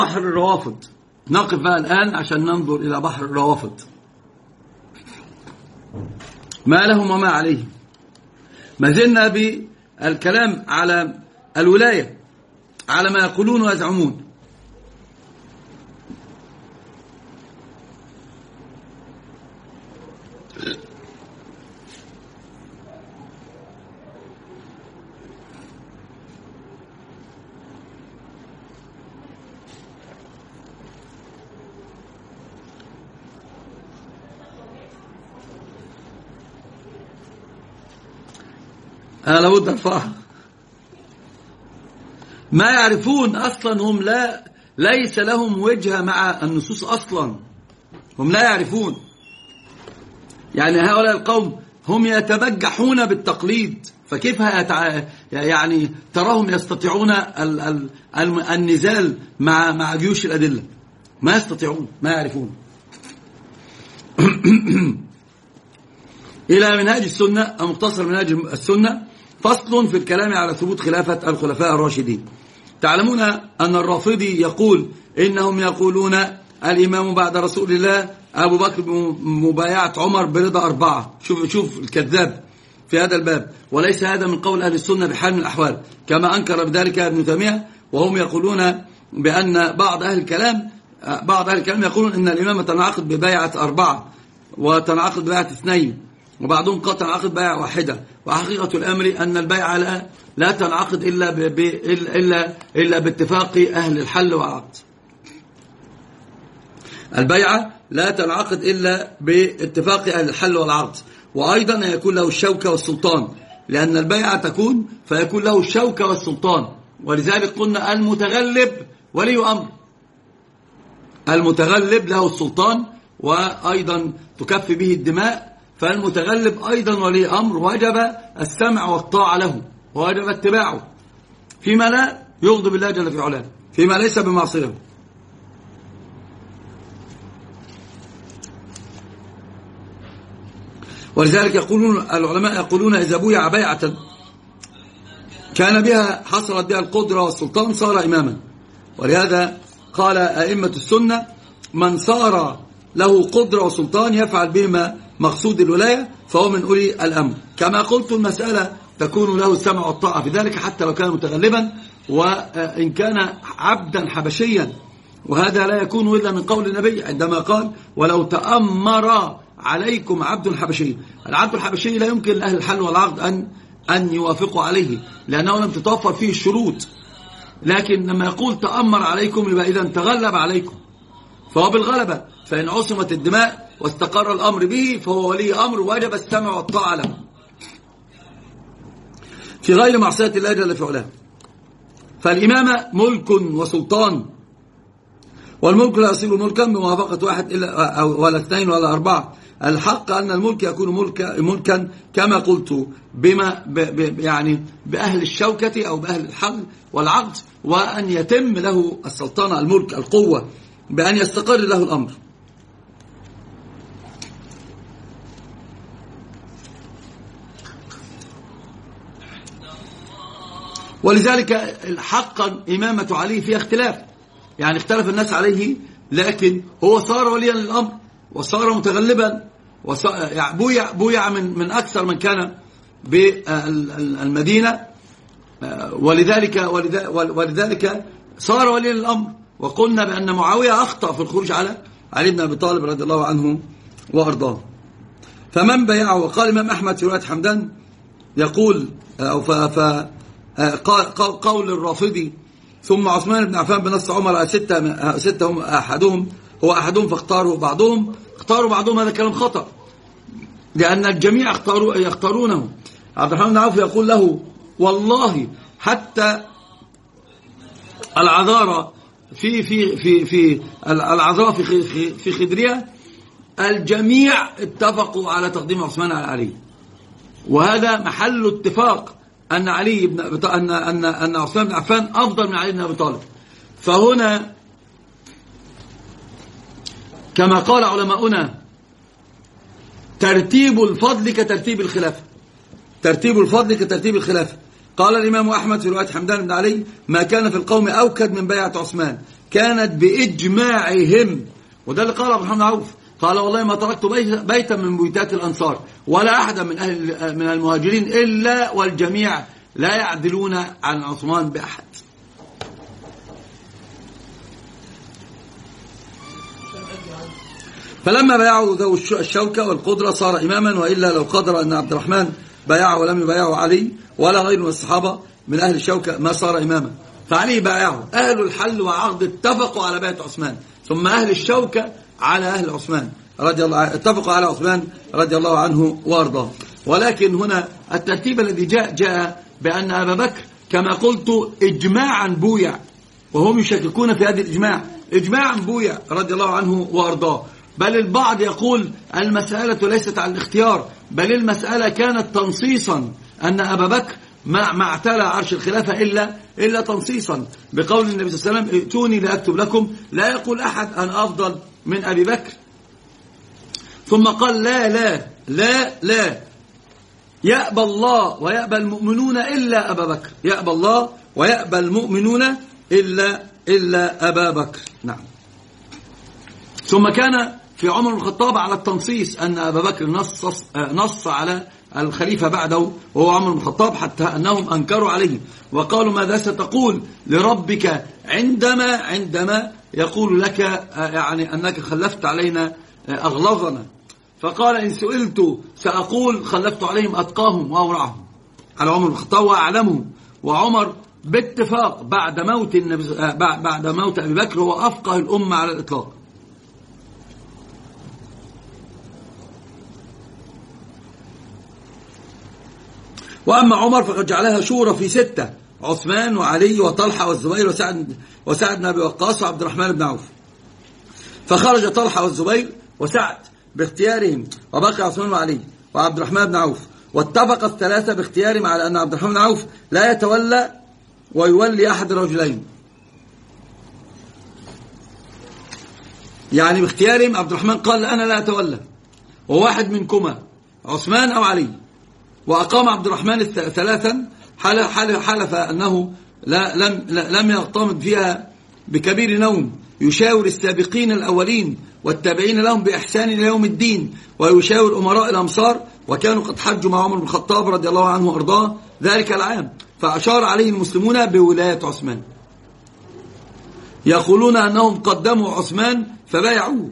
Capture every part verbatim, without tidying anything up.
بحر الروافض. نقف بقى الآن عشان ننظر إلى بحر الروافض، ما لهم وما عليهم. ما زلنا بالكلام على الولاية، على ما يقولون ويزعمون. أنا لابد أرفعها. ما يعرفون أصلا، هم لا ليس لهم وجهة مع النصوص أصلا، هم لا يعرفون. يعني هؤلاء القوم هم يتبجحون بالتقليد، فكيف هيتع... يعني تراهم يستطيعون ال... ال... النزال مع مع جيوش الأدلة؟ ما يستطيعون، ما يعرفون. إلى منهاج السنة أو مختصر منهاج السنة، فصل في الكلام على ثبوت خلافة الخلفاء الراشدين. تعلمون أن الرافضي يقول إنهم يقولون الإمام بعد رسول الله أبو بكر بمبايعة عمر برضا أربعة. شوف شوف الكذاب في هذا الباب، وليس هذا من قول أهل السنة بحال من الأحوال، كما أنكر بذلك ابن تيمية. وهم يقولون بأن بعض أهل الكلام بعض أهل الكلام يقولون إن الإمامة تنعقد ببايعة أربعة وتنعقد ببايعة اثنين، وبعضهم قد تنعقد بيعة واحدة. وحقيقة الأمر أن البيعة لا, لا تنعقد إلا, ب... ب... إلا... إلا باتفاق أهل الحل والعقد. البيعة لا تنعقد إلا باتفاق أهل الحل والعقد، وأيضا يكون له الشوكة والسلطان، لأن البيعة تكون فيكون له الشوكة والسلطان. ولذلك قلنا المتغلب ولي أمر، المتغلب له السلطان وأيضا تكفي به الدماء، فالمتغلب أيضا ولي أمر، وجب السمع والطاعة له، ووجب اتباعه فيما لا يغضب الله جل في علاه، فيما ليس بمعصية. ولذلك يقولون العلماء يقولون إذا بويع بيعة كان بها حصلت بها القدرة والسلطان صار إماما. ولهذا قال أئمة السنة من صار له قدرة وسلطان يفعل بهما مقصود الولاية فهو من أولي الأمر. كما قلت المسألة تكون له السمع والطاعة في ذلك حتى لو كان متغلبا، وإن كان عبدا حبشيا، وهذا لا يكون إلا من قول النبي عندما قال ولو تأمر عليكم عبد حبشي. العبد الحبشي لا يمكن لأهل الحل والعقد أن أن يوافقوا عليه، لأنه لم تتوفر فيه الشروط. لكن لما يقول تأمر عليكم يبقى إذا تغلب عليكم، فهو بالغلبة. فإن عصمت الدماء واستقر الأمر به فهو ولي أمر، وجب السمع والطاعة له في غير معصية الله جل في علاه. فالإمامة ملك وسلطان، والملك لا يصير ملكا بموافقة واحد إلا ولا اثنين ولا أربعة. الحق أن الملك يكون ملكا, ملكا كما قلت بما ب ب يعني بأهل الشوكة أو بأهل الحل والعقد، وأن يتم له السلطنة الملك القوة بأن يستقر له الأمر. ولذلك حقا إمامة علي فيها اختلاف، يعني اختلف الناس عليه، لكن هو صار وليا للأمر وصار متغلبا، يعني بويع, بويع من, من أكثر من كان بالمدينة، ولذلك, ولذلك صار وليا للأمر. وقلنا بأن معاوية أخطأ في الخروج على علي بن أبي طالب رضي الله عنه وأرضاه. فمن بيعه؟ وقال الإمام أحمد في رواية حمدان يقول أو ف ف قول الرافضي ثم عثمان بن عفان بنص عمر ستة ستة هم أحدهم هو أحدهم فاختاروا بعضهم اختاروا بعضهم هذا كلام خطأ، لأن الجميع اختاروا يختارونه. عبد الرحمن بن عوف يقول له والله حتى العذارى في في في في العذراء في في خدرية الجميع اتفقوا على تقديم عثمان على علي، وهذا محل اتفاق أن علي بن أن أن أن عثمان بن عفان أفضل من علي بن أبي طالب. فهنا كما قال علماؤنا ترتيب الفضل كترتيب الخلافة، ترتيب الفضل كترتيب الخلافة. قال الإمام أحمد في رواية حمدان بن علي ما كان في القوم أوكد من بيعة عثمان، كانت بإجماعهم، وده اللي قال عبد الرحمن بن عوف، قال والله ما تركت بيتا من بيوتات الأنصار ولا أحدا من أهل من المهاجرين إلا والجميع لا يعدلون عن عثمان بأحد. فلما بايعوا ذو الشوكة والقدرة صار إماما، وإلا لو قدر أن عبد الرحمن بايعه ولم يبايعه علي ولا غيره من الصحابة من أهل الشوكة ما صار إماما. فعلي بايعه. أهل الحل وعقد اتفقوا على بيعة عثمان، ثم أهل الشوكة على أهل عثمان رضي الله عنه، اتفقوا على عثمان رضي الله عنه وارضاه. ولكن هنا الترتيب الذي جاء جاء بأن أبا بكر كما قلت إجماعا بويع، وهم يشككون في هذا الإجماع، إجماعا بويع رضي الله عنه وارضاه. بل البعض يقول المسألة ليست على الاختيار، بل المسألة كانت تنصيصا، أن أبا بكر ما ما اعتلى عرش الخلافة إلا إلا تنصيصا، بقول النبي صلى الله عليه وسلم ائتوني لأكتب لكم، لا يقول أحد أنا أفضل من أبي بكر. ثم قال لا لا لا لا يأبى الله ويأبى المؤمنون إلا أبا بكر، يأبى الله ويأبى المؤمنون إلا إلا أبا بكر. نعم. ثم كان في عمر بن الخطاب على التنصيص أن أبا بكر نص نص على الخليفة بعده وهو عمر بن الخطاب، حتى أنهم أنكروا عليه وقالوا ماذا ستقول لربك عندما عندما يقول لك يعني أنك خلفت علينا أغلظنا. فقال إن سئلت سأقول خلفت عليهم أتقاهم وأورعهم، على عمر بن الخطاب وأعلمهم. وعمر باتفاق بعد موت النبي بعد موت أبي بكر هو أفقه الأمة على الإطلاق. وأما عمر فقد جعلها شورى في ستة، عثمان وعلي وطلحة والزبير وسعد وسعد بن أبي وقاص وعبد الرحمن بن عوف. فخرج طلحة والزبير وسعد باختيارهم، وبقي عثمان وعلي وعبد الرحمن بن عوف، واتفق الثلاثة باختيارهم على أن عبد الرحمن بن عوف لا يتولى ويولي أحد الرجلين. يعني باختيارهم عبد الرحمن قال أنا لا أتولى، وواحد منكما عثمان أو علي. وأقام عبد الرحمن ثلاثا حلف أنه لا لم لم يغتمض فيها بكبير نوم، يشاور السابقين الأولين والتابعين لهم بإحسان إلى يوم الدين، ويشاور أمراء الأمصار، وكانوا قد حجوا مع عمر بن الخطاب رضي الله عنه وأرضاه ذلك العام، فأشار عليه المسلمون بولاية عثمان، يقولون أنهم قدموا عثمان فبايعوه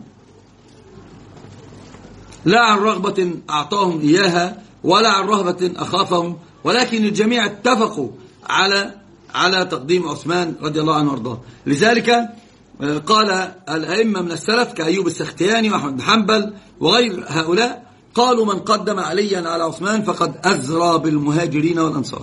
لا عن رغبة أعطاهم إياها ولا عن رهبة أخافهم، ولكن الجميع اتفقوا على على تقديم عثمان رضي الله عنه وارضاه. لذلك قال الأئمة من السلف كأيوب السختياني وأحمد بن حنبل وغير هؤلاء، قالوا من قدم عليا على عثمان فقد أزرى بالمهاجرين والأنصار.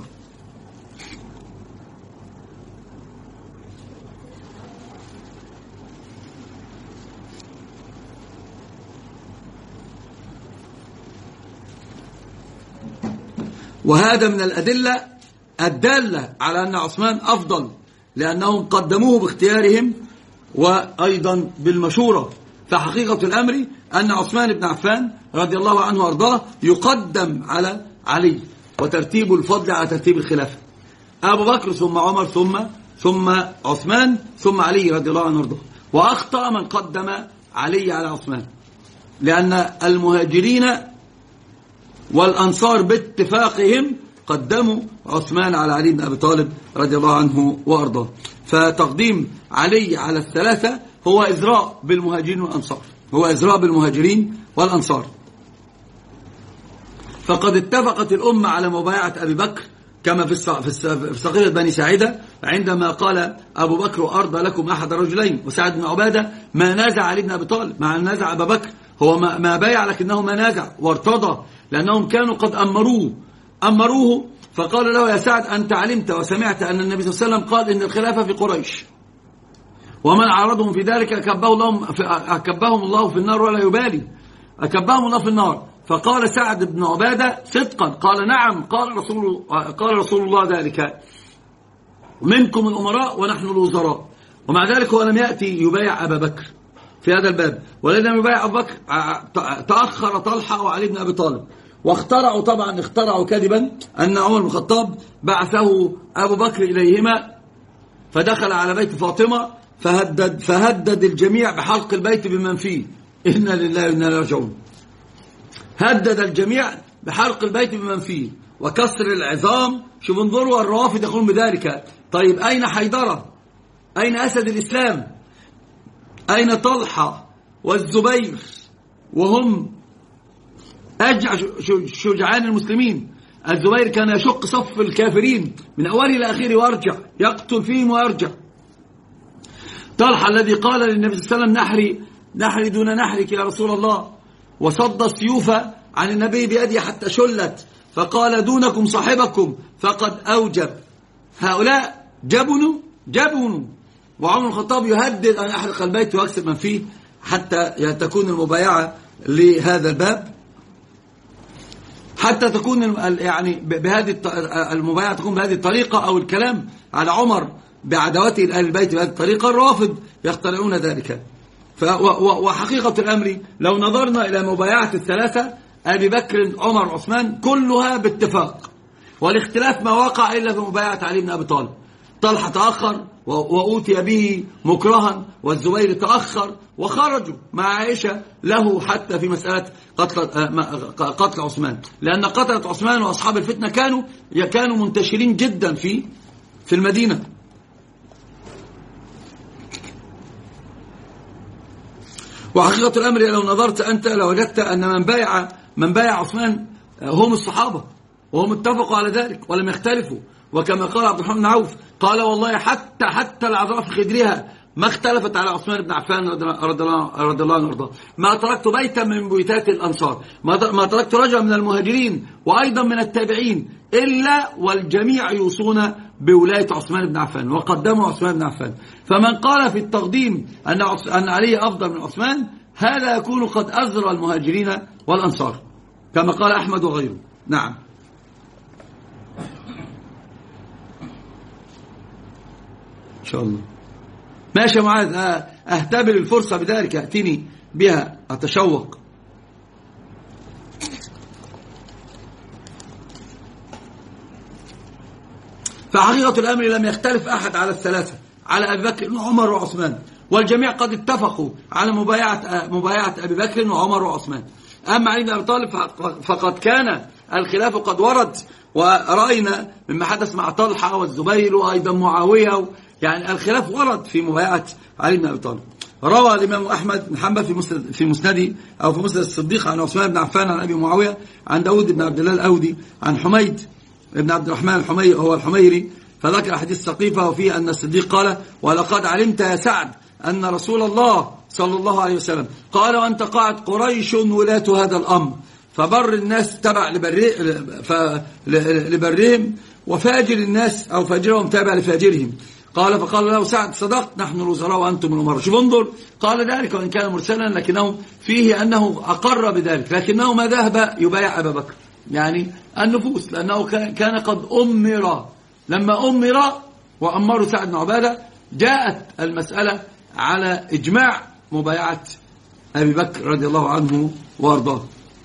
وهذا من الأدلة الدالة على أن عثمان أفضل، لأنهم قدموه باختيارهم وأيضا بالمشورة. فحقيقة الأمر أن عثمان بن عفان رضي الله عنه وأرضاه يقدم على علي، وترتيب الفضل على ترتيب الخلافة، أبو بكر ثم عمر ثم ثم عثمان ثم علي رضي الله عنه وأرضاه. وأخطأ من قدم علي على عثمان، لأن المهاجرين والأنصار باتفاقهم قدموا عثمان على علي بن أبي طالب رضي الله عنه وأرضاه. فتقديم علي على الثلاثة هو إزراء بالمهاجرين والأنصار، هو إزراء بالمهاجرين والأنصار. فقد اتفقت الأمة على مبايعة أبي بكر كما في سقيفة بني ساعدة، عندما قال أبو بكر أرضى لكم أحد الرجلين، وسعد بن عبادة ما نازع علي بن أبي طالب، مع أن نازع أبا بكر هو ما بايع لكنه ما نازع وارتضى، لأنهم كانوا قد أمروه أمروه فقال له يا سعد أنت علمت وسمعت أن النبي صلى الله عليه وسلم قال إن الخلافة في قريش، ومن عارضهم في ذلك أكبه الله أكبهم الله في النار ولا يبالي، أكبهم الله في النار. فقال سعد بن عبادة صدقا، قال نعم، قال رسول قال رسول الله ذلك، منكم الأمراء ونحن الوزراء. ومع ذلك هو لم يأتي يبايع أبا بكر في هذا الباب، ولم يبايع أبا بكر، تأخر طلحة وعلي بن أبي طالب. واخترعوا طبعا اخترعوا كذبا أن عمر بن الخطاب بعثه أبو بكر إليهما، فدخل على بيت فاطمة فهدد, فهدد الجميع بحرق البيت بمن فيه. إنا لله وإنا إليه راجعون. هدد الجميع بحرق البيت بمن فيه وكسر العظام. شوف انظروا الروافد يقولون بذلك. طيب أين حيدرة؟ أين أسد الإسلام؟ أين طلحة والزبير وهم أجع شجعان المسلمين؟ الزبير كان يشق صف الكافرين من أوله إلى آخره ويرجع يقتل فيهم ويرجع. طلحة الذي قال للنبي صلى الله عليه وسلم نحري نحري دون نحرك يا رسول الله، وصد السيوف عن النبي بيده حتى شلت، فقال دونكم صاحبكم فقد أوجب. هؤلاء جبنوا جبنوا. وعمر الخطاب يهدد أن يحرق البيت ويكسر من فيه حتى تكون المبايعة لهذا الباب، حتى تكون يعني بهذه المبايعة تكون بهذه الطريقة، أو الكلام على عمر بعداوته لأهل البيت بهذه الطريقة. الرافض يخترعون ذلك. وحقيقة الأمر لو نظرنا إلى مبايعة الثلاثة أبي بكر عمر عثمان كلها باتفاق، والاختلاف ما وقع إلا في مبايعة علي بن أبي طالب. طلحة تأخر وأوتي به مكرها، والزبير تأخر وخرجوا مع عائشة له حتى في مسألة قتل قتل عثمان، لأن قتلة عثمان وأصحاب الفتنة كانوا كانوا منتشرين جدا في في المدينة. وحقيقة الأمر لو نظرت أنت لوجدت أن من بايع من بايع عثمان هم الصحابة، وهم اتفقوا على ذلك ولم يختلفوا. وكما قال عبد الرحمن بن عوف قال والله حتى حتى العذراء في خدرها ما اختلفت على عثمان بن عفان رضي الله عنه وارضاه. ما تركت بيتا من بيوتات الأنصار، ما تركت رجلا من المهاجرين وأيضا من التابعين إلا والجميع يوصون بولاية عثمان بن عفان وقدموا عثمان بن عفان. فمن قال في التقديم أن أن علي أفضل من عثمان هذا يكون قد أزرى المهاجرين والأنصار كما قال أحمد وغيره. نعم. إن شاء الله. ماشي يا معاذ، أهتبل الفرصة بذلك أتيني بها أتشوق. فحقيقة الأمر لم يختلف أحد على الثلاثة، على أبي بكر وعمر وعثمان، والجميع قد اتفقوا على مبايعة مبايعة أبي بكر وعمر وعثمان. أما علي بن أبي طالب فقد كان الخلاف قد ورد، ورأينا مما حدث مع طلحة والزبير وأيضا معاوية، يعني الخلاف ورد في مبايعة علي بن أبي طالب. روى الإمام أحمد بن حنبل في مسند في مسنده أو في مسند الصديق عن عثمان بن عفان عن أبي معاوية عن داود بن عبد الله الأودي عن حميد بن عبد الرحمن الحميري هو الحميري، فذكر حديث سقيفة وفيه أن الصديق قال ولقد علمت يا سعد أن رسول الله صلى الله عليه وسلم قال وأنت قاعد قريش ولاة هذا الأمر، فبر الناس تبع لبرهم وفاجر الناس أو فاجرهم تابع لفاجرهم. قال فقال له سعد صدقت نحن الوزراء وأنتم الأمراء. شوف انظر، قال ذلك وإن كان مرسلا لكنه فيه أنه أقر بذلك، لكنه ما ذهب يبايع أبا بكر يعني النفوس، لأنه كان قد أمر. لما أمر وأمر سعد بن عبادة جاءت المسألة على إجماع مبايعة أبي بكر رضي الله عنه وارضاه.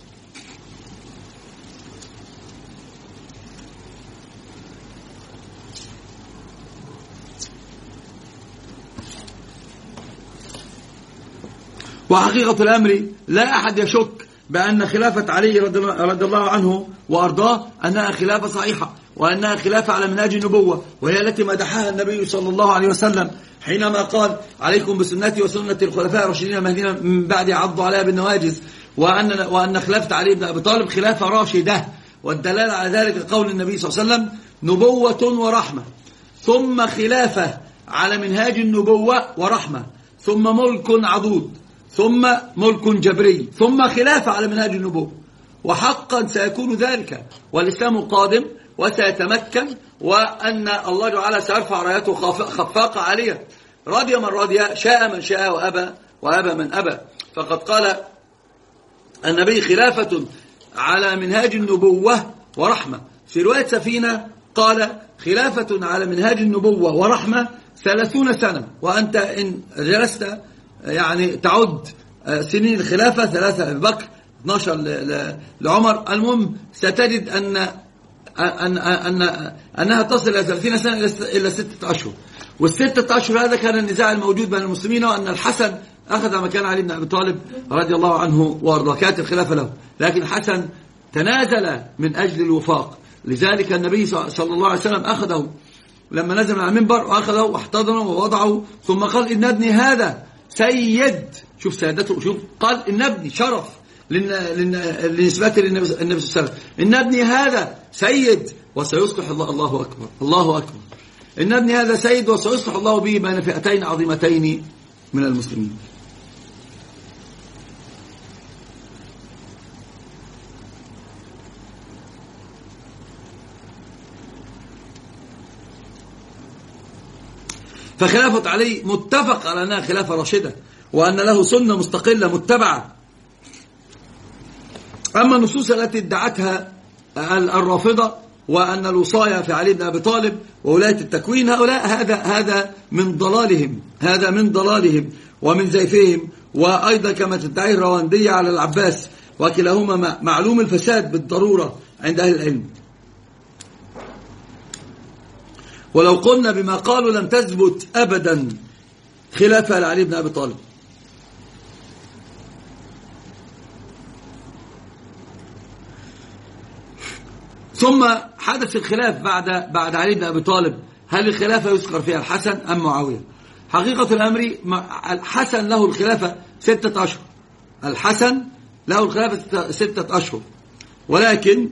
وحقيقة الأمر لا أحد يشك بأن خلافة علي رضي الله عنه وأرضاه أنها خلافة صحيحة، وأنها خلافة على منهاج النبوة، وهي التي مدحها النبي صلى الله عليه وسلم حينما قال عليكم بسنتي وسنة الخلفاء الراشدين المهديين من بعد عضوا عليها بالنواجذ، وأن وأن خلافة علي بن أبي طالب خلافة راشدة. والدلالة على ذلك قول النبي صلى الله عليه وسلم نبوة ورحمة، ثم خلافة على منهاج النبوة ورحمة، ثم ملك عضوض، ثم ملك جبري، ثم خلافة على منهاج النبوة. وحقا سيكون ذلك، والإسلام قادم وسيتمكن، وأن الله تعالى سيرفع رايته خفاقة عالية، رضي من رضي شاء من شاء وأبى وأبى من أبى. فقد قال النبي خلافة على منهاج النبوة ورحمة. في رواية سفينة قال خلافة على منهاج النبوة ورحمة ثلاثون سنة. وأنت إن جلست يعني تعد سنين الخلافة ثلاثة أبي بكر اثني عشر لعمر، المهم ستجد أن أن أن أنها تصل إلى ثلاثين سنة إلى ستة أشهر. والستة أشهر هذا كان النزاع الموجود بين المسلمين، وأن الحسن أخذ مكان علي بن أبي طالب رضي الله عنه وأرضاه، كانت الخلافة له، لكن الحسن تنازل من أجل الوفاق. لذلك النبي صلى الله عليه وسلم أخذه لما نزل على المنبر، وأخذه واحتضنه ووضعه، ثم قال إن ابني هذا سيد. شوف سيادته، شوف قال إن ابني شرف لنسبة للنبي صلى الله عليه وسلم، إن ابني هذا سيد وسيصلح الله. الله أكبر، الله أكبر. إن ابني هذا سيد وسيصلح الله به بين فئتين عظيمتين من المسلمين. فخلافة علي متفق على أنها خلافة راشدة، وأن له سنة مستقلة متبعة. أما النصوص التي ادعتها الرافضة وأن الوصاية في علي بن أبي طالب وولاية التكوين، هؤلاء هذا هذا من ضلالهم، هذا من ضلالهم ومن زيفهم. وأيضا كما تدعي الرواندية على العباس، وكلاهما معلوم الفساد بالضرورة عند أهل العلم. ولو قلنا بما قالوا لم تثبت أبدا خلافة لعلي بن أبي طالب. ثم حدث الخلاف بعد بعد علي بن أبي طالب، هل الخلافة يذكر فيها الحسن أم معاوية؟ حقيقة الأمر الحسن له الخلافة ستة أشهر، الحسن له الخلافة ستة أشهر، ولكن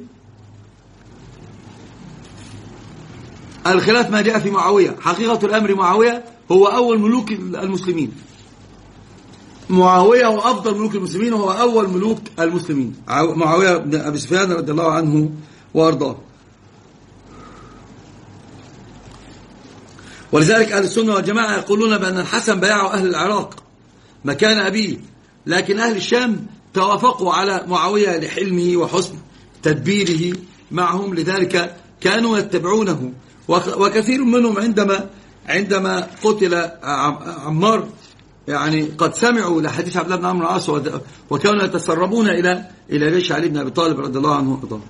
الخلاف ما جاء في معاوية. حقيقة الأمر معاوية هو أول ملوك المسلمين، معاوية هو أفضل ملوك المسلمين وهو أول ملوك المسلمين، معاوية بن أبي سفيان رضي الله عنه وأرضاه. ولذلك أهل السنة والجماعة يقولون بأن الحسن بايعه أهل العراق مكان أبيه، لكن أهل الشام توافقوا على معاوية لحلمه وحسن تدبيره معهم، لذلك كانوا يتبعونه. وكثير منهم عندما عندما قتل عمار يعني قد سمعوا لحديث عبد الله بن عمرو العاص، وكانوا يتسربون إلى إلى جيش علي بن أبي طالب رضي الله عنه وارضاه.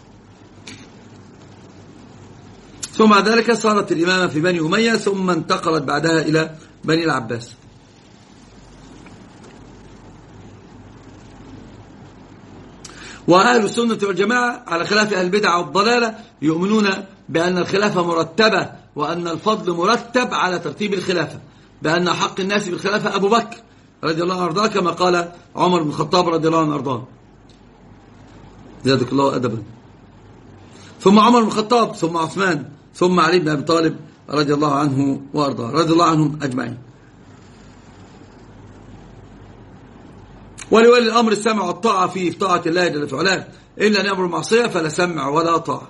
ثم بعد ذلك صارت الإمامة في بني أمية، ثم انتقلت بعدها إلى بني العباس. وأهل السنة والجماعة على خلاف أهل البدع والضلالة يؤمنون بأن الخلافة مرتبة، وأن الفضل مرتب على ترتيب الخلافة، بأن حق الناس بالخلافة أبو بكر رضي الله عنه وارضاه، كما قال عمر بن الخطاب رضي الله عنه وارضاه، زادك الله أدبا. ثم عمر بن الخطاب، ثم عثمان، ثم علي بن أبي طالب رضي الله عنه وارضاه، رضي الله عنهم أجمعين. ولولي الأمر السمع والطاعة في طاعة الله جل في علاه، إلا أن يأمر المعصية فلا سمع ولا طاعة.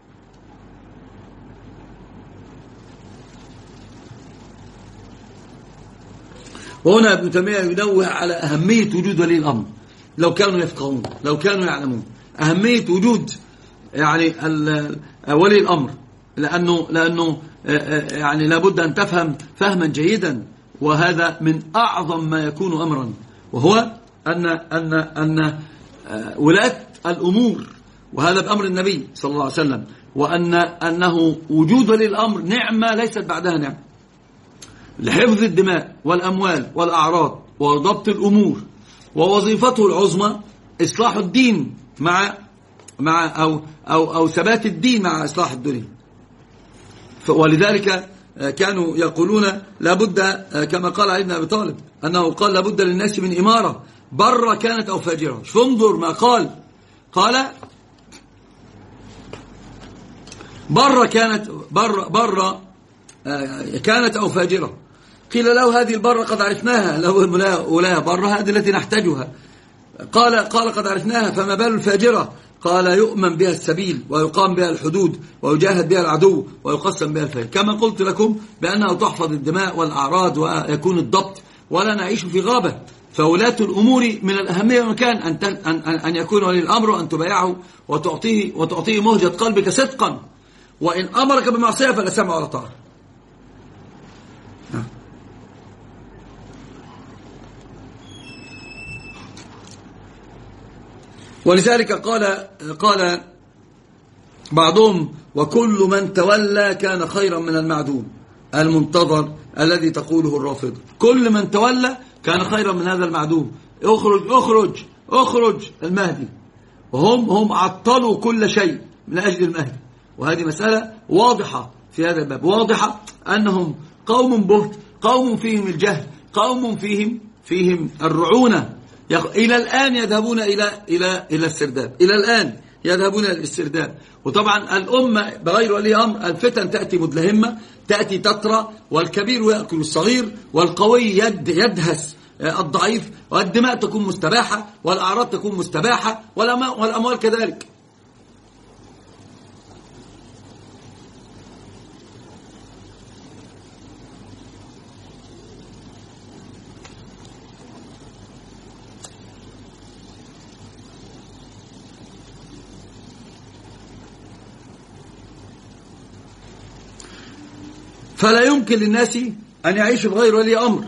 وهنا ابن تيمية ينوه على أهمية وجود ولي الأمر، لو كانوا يفقهون، لو كانوا يعلمون أهمية وجود يعني ولي الأمر، لأنه لأنه يعني لابد أن تفهم فهما جيدا، وهذا من أعظم ما يكون أمرا، وهو أن أن أن ولاة الأمور، وهذا بأمر النبي صلى الله عليه وسلم، وأن أنه وجود ولي الأمر نعمة ليست بعدها نعمة، لحفظ الدماء والأموال والأعراض وضبط الأمور، ووظيفته العظمى إصلاح الدين مع مع أو أو أو ثبات الدين مع إصلاح الدنيا. ولذلك كانوا يقولون لابد، كما قال علي بن أبي طالب أنه قال لابد للناس من إمارة برة كانت أو فاجرة. فانظر ما قال، قال برة كانت بر بر كانت أو فاجرة. قيل له هذه البرة قد عرفناها، لو ولا برة هذه التي نحتاجها. قال قال قد عرفناها، فما بال الفاجرة؟ قال يؤمن بها السبيل ويقام بها الحدود ويجاهد بها العدو ويقسم بها الفيل. كما قلت لكم بأنه تحفظ الدماء والأعراض ويكون الضبط، ولا نعيش في غابة. فولاة الأمور من الأهمية مكان أن أن يكون ولي الأمر، وأن تبايعه وتعطيه وتعطيه مهجة قلبك صدقا، وإن أمرك بمعصية فلا سمع ولا طاعة. ولذلك قال قال بعضهم وكل من تولى كان خيرا من المعدوم، المنتظر الذي تقوله الرافضة. كل من تولى كان خيرا من هذا المعدوم. اخرج اخرج اخرج المهدي، وهم هم عطلوا كل شيء من أجل المهدي. وهذه مسألة واضحة في هذا الباب، واضحة أنهم قوم بهت، قوم فيهم الجهل، قوم فيهم فيهم الرعونة. إلى الآن يذهبون إلى إلى إلى السرداب، إلى الآن يذهبون إلى الاسترداد. وطبعا الأمة بغير ولي أمر الفتن تأتي مدلهمة، تأتي تطرى، والكبير يأكل الصغير، والقوي يد يدهس الضعيف، والدماء تكون مستباحة، والأعراض تكون مستباحة، والأموال كذلك. فلا يمكن للناس أن يعيشوا بغير ولي أمر.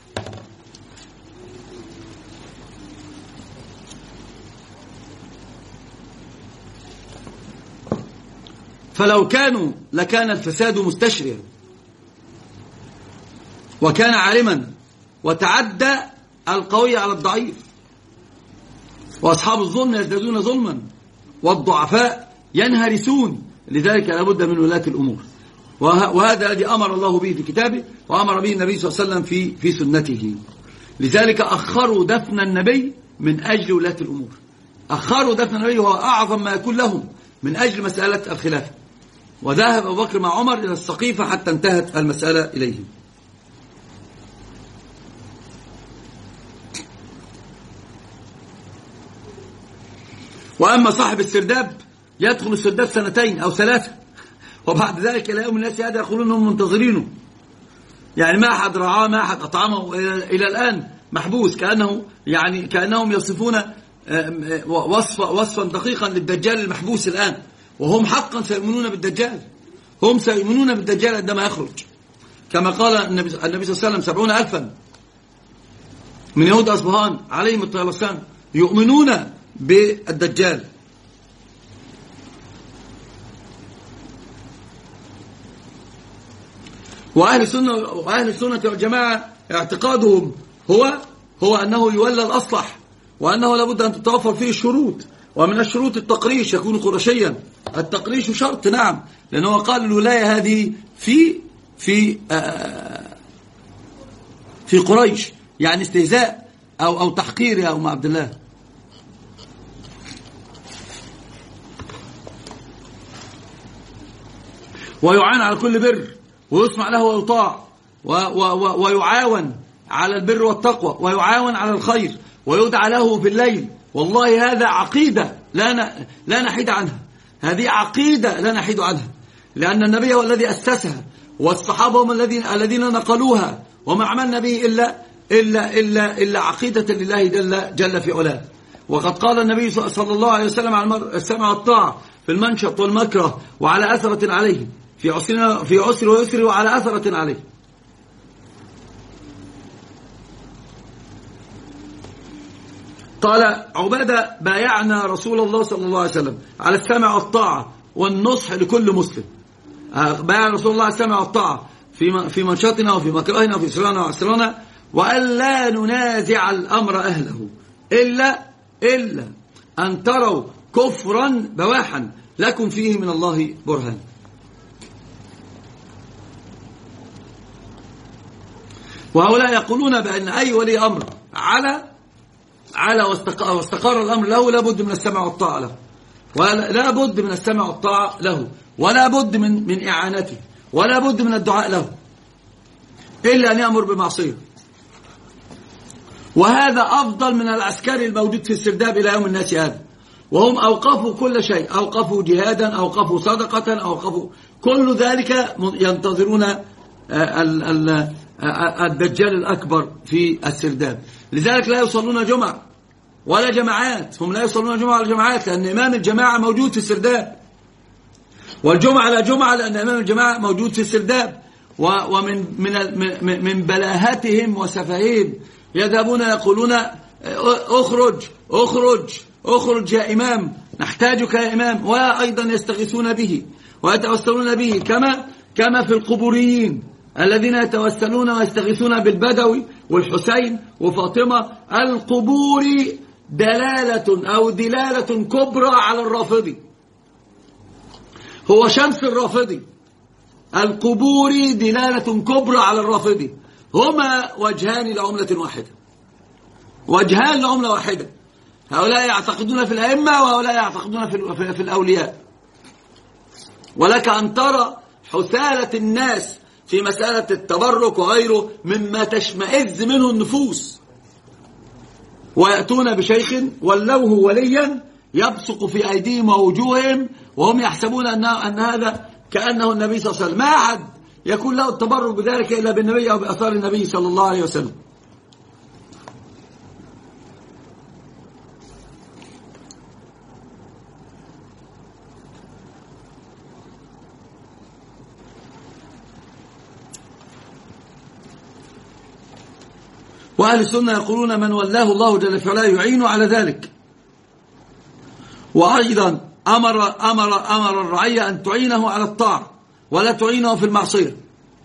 فلو كانوا لكان الفساد مستشريا، وكان عالما، وتعدى القوي على الضعيف، وأصحاب الظلم يزدادون ظلما، والضعفاء ينهرسون. لذلك لابد من ولاة الأمور، وهذا الذي أمر الله به في كتابه، وأمر به النبي صلى الله عليه وسلم في في سنته. لذلك أخروا دفن النبي من أجل ولاة الأمور، أخروا دفن النبي وهو أعظم ما يكون لهم من أجل مسألة الخلافة. وذهب أبو بكر مع عمر إلى السقيفة حتى انتهت المسألة إليهم. وأما صاحب السرداب يدخل السرداب سنتين أو ثلاثة، وبعد ذلك إلى يوم الناس هذا يقولون أنهم منتظرينه، يعني ما أحد رعاه، ما أحد أطعمه، إلى الآن محبوس، كأنه يعني كأنهم يصفون وصفا وصفا دقيقا للدجال المحبوس الآن. وهم حقا سيؤمنون بالدجال، هم سيؤمنون بالدجال عندما يخرج، كما قال النبي صلى الله عليه وسلم: سبعون ألفا من يهود أصبهان عليهم الطيلسان يؤمنون بالدجال. وأهل السنة وأهل السنة والجماعة اعتقادهم هو هو أنه يولى الأصلح، وأنه لابد أن تتوفر فيه الشروط. ومن الشروط التقريش، يكون قرشيا. التقريش شرط، نعم، لأنه قال الولاية هذه في في آه في قريش، يعني استهزاء أو أو تحقير يا أم عبد الله. ويعان على كل بر، ويسمع له ويطاع، ويعاون على البر والتقوى، ويعاون على الخير، ويدعى له في الليل. والله هذا عقيدة لا لا نحيد عنها، هذه عقيدة لا نحيد عنها، لأن النبي هو الذي أسسها، والصحابة هم الذين الذين نقلوها، وما عملنا به إلا إلا إلا إلا عقيدة لله جل جل في علاه. وقد قال النبي صلى الله عليه وسلم على السمع والطاعة في المنشط والمكره، وعلى أثرة عليه، في عسر في عسر ويسر، وعلى أثرة عليه. قال عبادة: بايعنا رسول الله صلى الله عليه وسلم على السمع والطاعة والنصح لكل مسلم. بايعنا رسول الله على السمع والطاعة في في منشطنا وفي مكرهنا وفي سرنا وعسرنا، وألا ننازع الأمر أهله إلا إلا أن تروا كفرا بواحا لكم فيه من الله برهان. وهؤلاء يقولون بأن أي ولي أمر على على واستقر الأمر له لا بد من السمع والطاعة له، ولا بد من السمع والطاعة له، ولا بد من من إعانته، ولا بد من الدعاء له، إلا أن يأمر بمعصية. وهذا أفضل من العسكري الموجود في السرداب إلى يوم الناس هذا. وهم أوقفوا كل شيء، أوقفوا جهادا، أوقفوا صدقة، أوقفوا كل ذلك، ينتظرون الدجال الأكبر في السرداب. لذلك لا يصلون جمعة ولا جماعات، هم لا يصلون جمعة ولا جماعات، لأن إمام الجماعة موجود في السرداب، والجمعة لا جمعة لأن إمام الجماعة موجود في السرداب. ومن من من بلاهاتهم وسفههم يذهبون يقولون: اخرج اخرج اخرج يا إمام، نحتاجك يا إمام. وأيضا يستغيثون به ويتوسلون به، كما كما في القبوريين، الذين يتوسلون ويستغيثون بالبدوي والحسين وفاطمة القبور دلالة أو دلالة كبرى على الرافضي. هو شمس الرافضي. القبور دلالة كبرى على الرافضي. هما وجهان لعملة واحدة، وجهان لعملة واحدة. هؤلاء يعتقدون في الأئمة وهؤلاء يعتقدون في الأولياء. ولك أن ترى حثالة الناس في مسألة التبرك وغيره مما تشمئز منه النفوس، ويأتون بشيخ ولوه وليا يبصق في أيديهم ووجوههم وهم يحسبون أن أن هذا كأنه النبي صلى الله عليه وسلم. ما أحد يكون له التبرك بذلك إلا بالنبي أو بأثار النبي صلى الله عليه وسلم. وأهل السنة يقولون من ولاه الله جل في علاه يعين على ذلك. وأيضا أمر, أمر, أمر الرعية أن تعينه على الطاعة ولا تعينه في المعصية،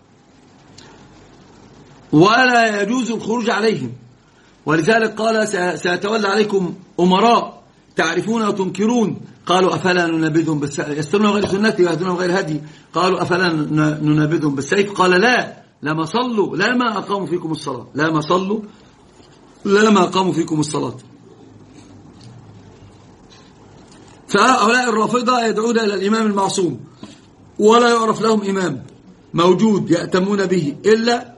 ولا يجوز الخروج عليهم. ولذلك قال سيتولى عليكم أمراء تعرفون وتنكرون. قالوا أفلا ننبذهم بالسيف يسترون غير سنتي ويهدون غير هدي. قالوا أفلا ننبذهم بالسيف. قال لا لما صلوا لا ما أقاموا فيكم الصلاة لا ما صلوا لا ما أقاموا فيكم الصلاة. فهؤلاء الرافضة يدعون إلى الإمام المعصوم ولا يعرف لهم إمام موجود يأتمون به إلا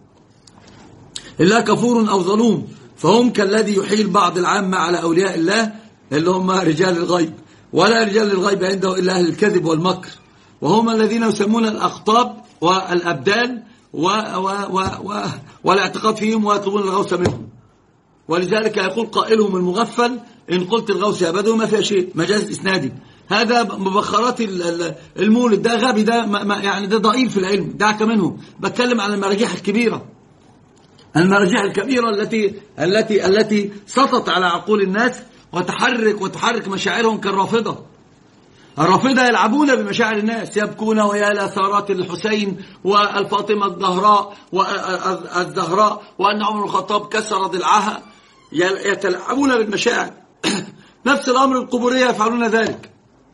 إلا كفور أو ظلوم. فهم كالذي يحيل بعض العامة على أولياء الله اللي هم رجال الغيب، ولا رجال الغيب عنده إلا أهل الكذب والمكر، وهم الذين يسمون الأقطاب والأبدان و و و و والاعتقاد فيهم ويطلبون الغوث منهم. ولذلك يقول قائلهم المغفل إن قلت الغوث يا بدو ما فيها شيء، مجاز إسنادي. هذا مبخرات المولد، ده غبي، ده يعني ده ضئيل في العلم، دعك منه. بتكلم عن المراجيح الكبيرة، المراجيح الكبيرة التي التي التي سطت على عقول الناس وتحرك وتحرك مشاعرهم كالرافضة. الرافضة يلعبون بمشاعر الناس، يبكون ويا لثارات الحسين والفاطمة الزهراء والزهراء وأن عمر الخطاب كسر ضلعها، يتلعبون بالمشاعر. نفس الأمر القبورية يفعلون ذلك،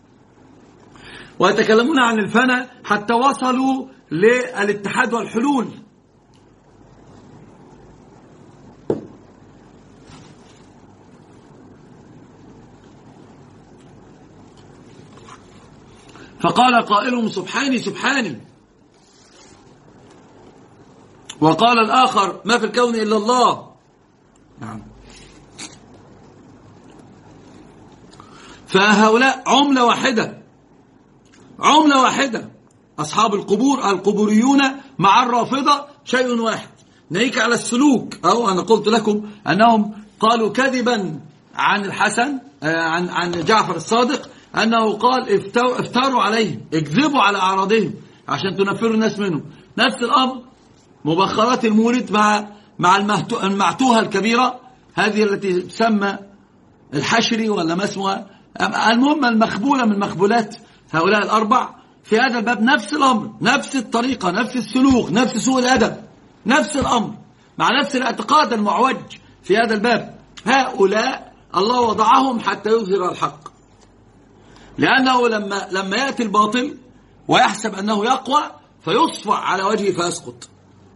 ويتكلمون عن الفنا حتى وصلوا للاتحاد والحلول. فقال قائلهم سبحاني سبحاني، وقال الآخر ما في الكون إلا الله. نعم. فهؤلاء عملة واحدة، عملة واحدة. أصحاب القبور القبوريون مع الرافضة شيء واحد. ناهيك على السلوك، أو أنا قلت لكم أنهم قالوا كذبا عن الحسن عن عن جعفر الصادق أنه قال افتروا عليهم، اكذبوا على أعراضهم عشان تنفروا الناس منهم. نفس الأمر مبخرات المولد مع مع المعتوهة الكبيرة هذه التي تسمى الحشري ولا ما اسمها، المهم المخبولة من مخبولات هؤلاء الأربع. في هذا الباب نفس الأمر، نفس الطريقة، نفس السلوك، نفس سوء الأدب، نفس الأمر مع نفس الاعتقاد المعوج في هذا الباب. هؤلاء الله وضعهم حتى يظهر الحق، لأنه لما لما يأتي الباطل ويحسب أنه يقوى فيصفع على وجهه فيسقط.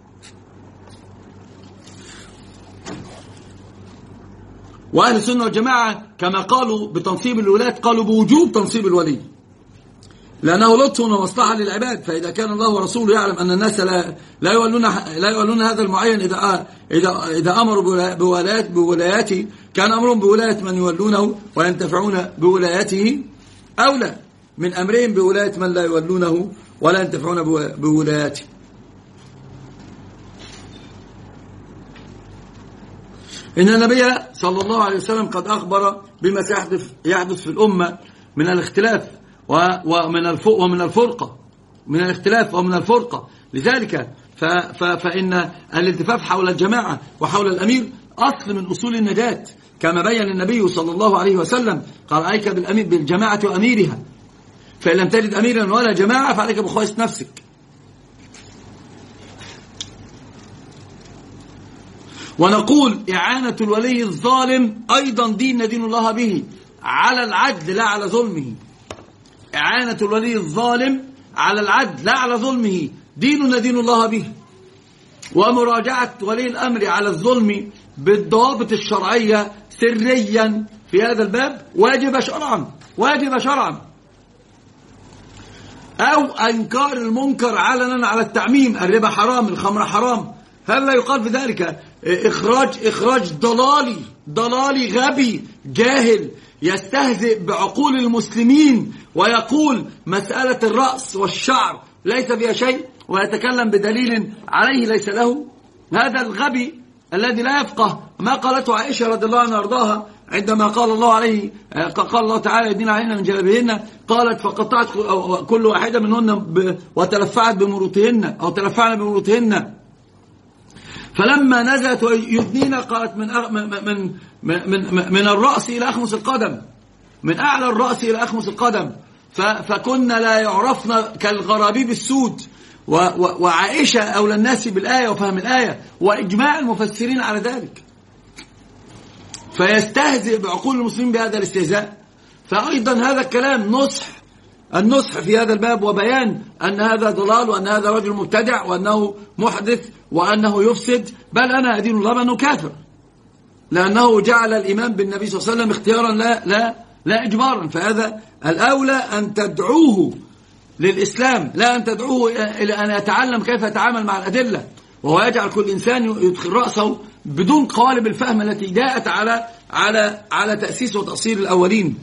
وأهل السنة والجماعة كما قالوا بتنصيب الولاة قالوا بوجوب تنصيب الولي، لأنه لطف ومصلحة للعباد. فإذا كان الله ورسوله يعلم أن الناس لا لا يولون لا يولون هذا المعين إذا إذا إذا أمروا بولايات بولاياته، كان أمرهم بولاية من يولونه وينتفعون بولاياته أولى من أمرهم بولاية من لا يولونه ولا ينتفعون بولاياته. إن النبي صلى الله عليه وسلم قد أخبر بما سيحدث يحدث في الأمة من الاختلاف ومن ومن الفرقة، من الاختلاف ومن الفرقة. لذلك فإن الالتفاف حول الجماعة وحول الأمير أصل من أصول النجاة، كما بين النبي صلى الله عليه وسلم قال عليك بالأمير بالجماعة وأميرها، فإن لم تجد أميرا ولا جماعة فعليك بخواص نفسك. ونقول إعانة الولي الظالم أيضا دين ندين الله به على العدل لا على ظلمه. إعانة الولي الظالم على العدل لا على ظلمه دين ندين الله به. ومراجعة ولي الأمر على الظلم بالضوابط الشرعية سريا في هذا الباب واجب شرعا واجب شرعا. أو إنكار المنكر علنا على التعميم، الربا حرام، الخمر حرام، هل لا يقال بذلك إخراج إخراج ضلالي ضلالي غبي جاهل يستهزئ بعقول المسلمين ويقول مسألة الرأس والشعر ليس بها شيء ويتكلم بدليل عليه ليس له؟ هذا الغبي الذي لا يفقه ما قالته عائشة رضي الله عنها وارضاها عندما قال الله عليه قال الله تعالى يدين علينا من جلابيهن، قالت فقطعت كل واحدة منهن وتلفعت بمروطهن أو تلفعن بمروطهن، فلما نزلت يدنين قالت من من من من, من الرأس إلى أخمص القدم، من أعلى الرأس إلى أخمص القدم، فكنا لا يعرفن كالغرابيب السود. وعائشة أولى الناس بالآية وفهم الآية وإجماع المفسرين على ذلك، فيستهزئ بعقول المسلمين بهذا الاستهزاء. فأيضا هذا الكلام نصح النصح في هذا الباب وبيان أن هذا ضلال وأن هذا رجل مبتدع وأنه محدث وأنه يفسد، بل أنا أدين الله بأنه كافر، لأنه جعل الإيمان بالنبي صلى الله عليه وسلم اختيارا لا لا لا إجبارا. فهذا الأولى أن تدعوه للإسلام لا أن تدعوه إلى أن يتعلم كيف يتعامل مع الأدلة، وهو يجعل كل إنسان يدخل رأسه بدون قوالب الفهم التي جاءت على على على تأسيس وتأصيل الأولين.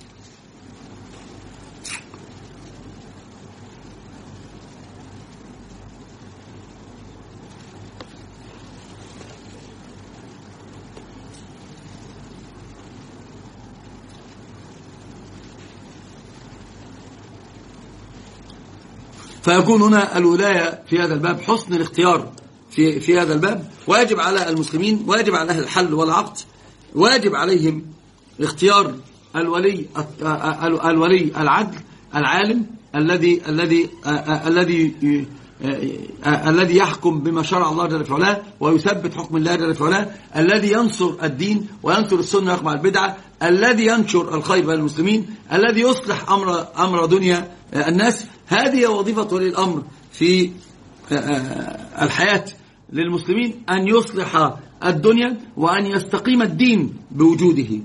فيكون هنا الولاية في هذا الباب حسن الاختيار في في هذا الباب، واجب على المسلمين، واجب على أهل الحل والعقد، واجب عليهم اختيار الولي الولي العدل العالم الذي الذي الذي الذي يحكم بما شرع الله جل وعلا ويثبت حكم الله جل وعلا، الذي ينصر الدين وينصر السنة ويقمع البدعة، الذي ينشر الخير بين المسلمين، الذي يصلح أمر أمر دنيا الناس. هذه وظيفة ولي الأمر في الحياة للمسلمين، أن يصلح الدنيا وأن يستقيم الدين بوجوده.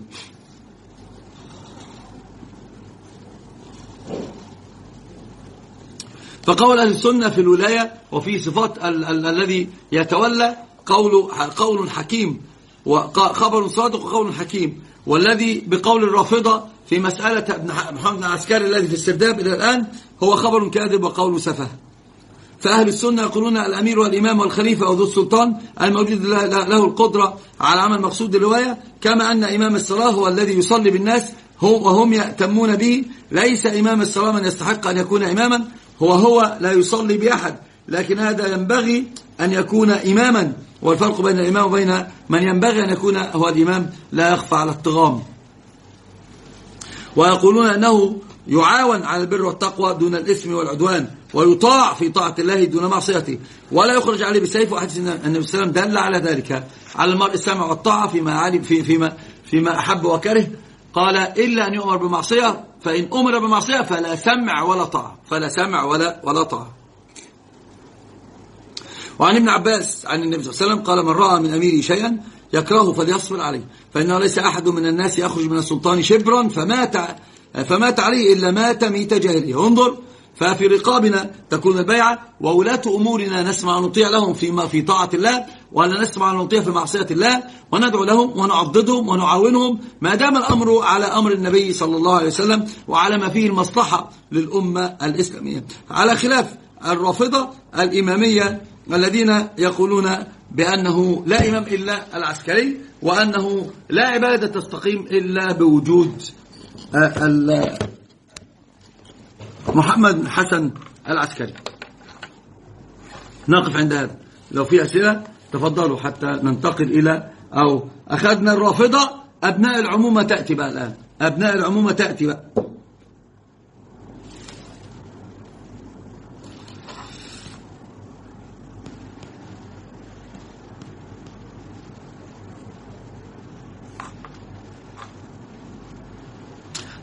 فقول أهل السنة في الولاية وفي صفات ال ال الذي يتولى قول قول حكيم وخبر صادق وقول حكيم، والذي بقول الرافضة في مسألة ابن محمد العسكري الذي في السرداب إلى الآن هو خبر كاذب وقول سفه. فأهل السنة يقولون الأمير والإمام والخليفة وذو السلطان الموجود له القدرة على عمل مقصود الرواية، كما أن إمام الصلاة هو الذي يصلي بالناس وهم يأتمون به. ليس إمام الصلاة من يستحق أن يكون إماما، هو هو لا يصلي بأحد، لكن هذا ينبغي أن يكون إماما، والفرق بين الإمام وبين من ينبغي أن يكون هو الإمام لا يخفى على الطغام. ويقولون أنه يعاون على البر والتقوى دون الإثم والعدوان، ويطاع في طاعة الله دون معصيته، ولا يخرج عليه بالسيف. وحديث النبي صلى الله عليه وسلم دل على ذلك، على المرء السمع والطاعة فيما علم في فيما فيما أحب وكره، قال إلا أن يؤمر بمعصية، فإن أمر بمعصية فلا سمع ولا طاعة، فلا سمع ولا ولا طاعة. وعن ابن عباس عن النبي صلى الله عليه وسلم قال: من رأى من أميره شيئا يكرهه فليصبر عليه، فإنه ليس أحد من الناس يخرج من السلطان شبرا فمات فمات عليه إلا مات ميت جاهلية. انظر، ففي رقابنا تكون البيعة، وولاة أمورنا نسمع ونطيع لهم فيما في طاعة الله، ولا نسمع ونطيع في معصية الله، وندعو لهم ونعضدهم ونعاونهم ما دام الأمر على أمر النبي صلى الله عليه وسلم وعلى ما فيه المصلحة للأمة الإسلامية، على خلاف الرافضة الإمامية الذين يقولون بأنه لا إمام إلا العسكري، وأنه لا عبادة تستقيم إلا بوجود محمد بن حسن العسكري. نقف عند هذا، لو في أسئلة تفضلوا حتى ننتقل إلى، أو أخذنا الرافضة، أبناء العمومة تأتي بقى الآن، أبناء العمومة تأتي بقى.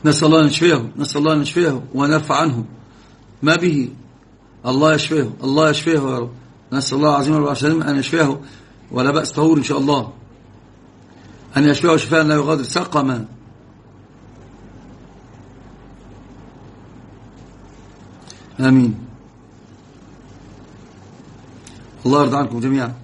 نسأل الله أن يشفيه، نسأل الله أن يشفيه ونرفع عنه ما به. الله يشفيه، الله يشفيه يا رب. نسأل الله العظيم رب العالمين أن يشفيه، ولا بأس طهور إن شاء الله، أن يشفيه شفاء لا يغادر سقما. آمين. الله يرضى عنكم جميعا.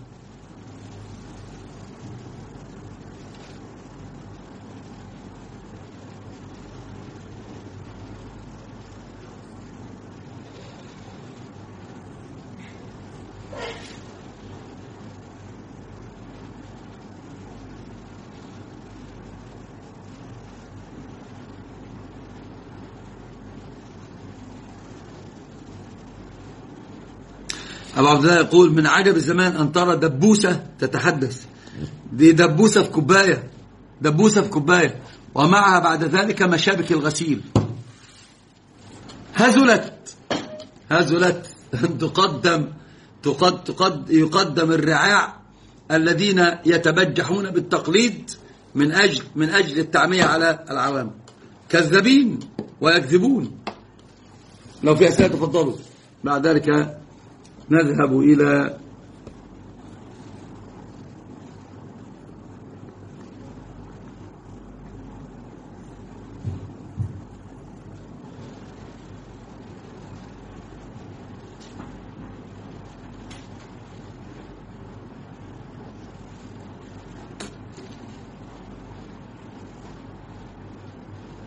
أبو عبد الله يقول من عجب الزمان أن ترى دبوسة تتحدث. دي دبوسة في كوباية، دبوسة في كوباية، ومعها بعد ذلك مشابك الغسيل. هزلت هزلت تقدم تقد تقد يقدم الرعاع الذين يتبجحون بالتقليد من أجل من أجل التعمية على العوام. كذابين ويكذبون. لو في أسئلة تفضلوا، بعد ذلك نذهب إلى